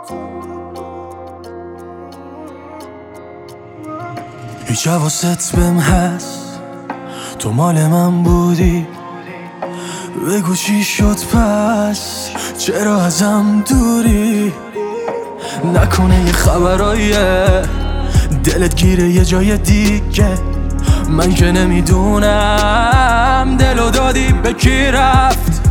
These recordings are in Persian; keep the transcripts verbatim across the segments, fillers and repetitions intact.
هیچ حواست بهم هست تو مال من بودی، بگو چی شد پس، چرا ازم دوری؟ نکنه یه خبراییه دلت گیره یه جای دیگه، من که نمیدونم دلو دادی به کی رفت.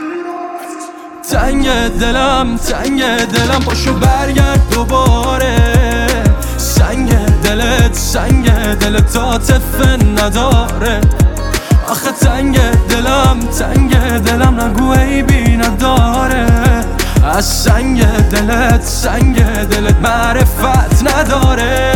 تنگ دلم تنگ دلم پاشو برگرد دوباره، سنگ دلت سنگ دلت عاطفه نداره. آخه تنگ دلم تنگ دلم نگو عیبی نداره، از سنگ دلت سنگ دلت معرفت نداره.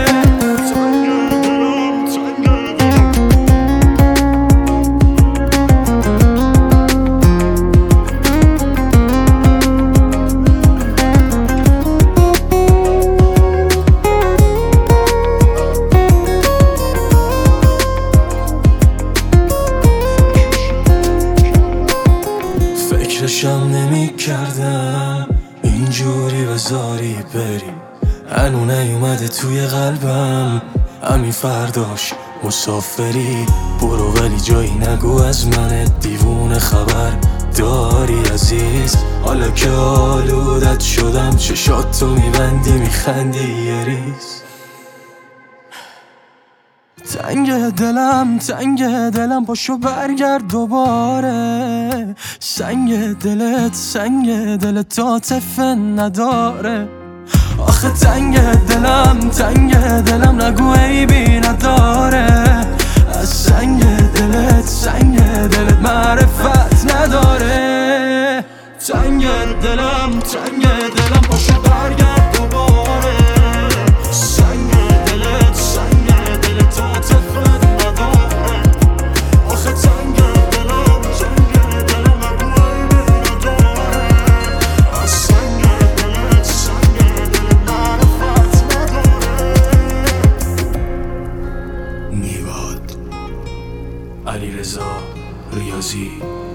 فکرشم نمی کردم اینجوری بذاری بری، هنو نیومده توی قلبم همین فرداش مسافری. برو ولی جایی نگو از من دیوونه خبر داری عزیز، حالا که آلودت شدم چشات تو میبندی میخندی یه ریز. تنگ دلم تنگ دلم پاشو برگرد دوباره، سنگ دلت سنگ دلت عاطفه نداره. آخه تنگ دلم تنگ دلم نگو عیبی نداره، از سنگ دلت سنگ دلت معرفت نداره. تنگ دلم تنگ دلم پاشو برگرد دوباره، سنگ دلت سنگ دلت عاطفه نداره. آخه تنگ دلم تنگ دلم نگو عیبی نداره، از سنگ دلت سنگ دلت معرفت نداره. میواد علیرضا ریاضی